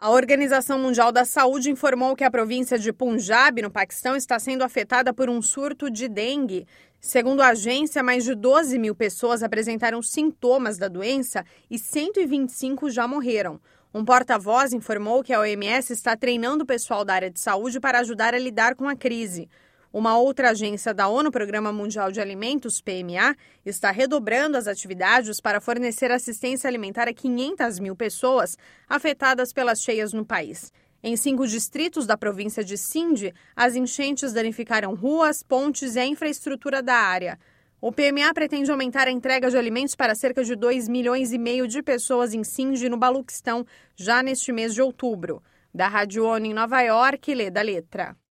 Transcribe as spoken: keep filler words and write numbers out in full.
A Organização Mundial da Saúde informou que a província de Punjab, no Paquistão, está sendo afetada por um surto de dengue. Segundo a agência, mais de doze mil pessoas apresentaram sintomas da doença e cento e vinte e cinco já morreram. Um porta-voz informou que a O M S está treinando o pessoal da área de saúde para ajudar a lidar com a crise. Uma outra agência da ONU, Programa Mundial de Alimentos, P M A, está redobrando as atividades para fornecer assistência alimentar a quinhentas mil pessoas afetadas pelas cheias no país. Em cinco distritos da província de Sindh, as enchentes danificaram ruas, pontes e a infraestrutura da área. O P M A pretende aumentar a entrega de alimentos para cerca de dois milhões e meio de pessoas em Sindh, no Baluquistão, já neste mês de outubro. Da Rádio ONU em Nova York, Leda Letra.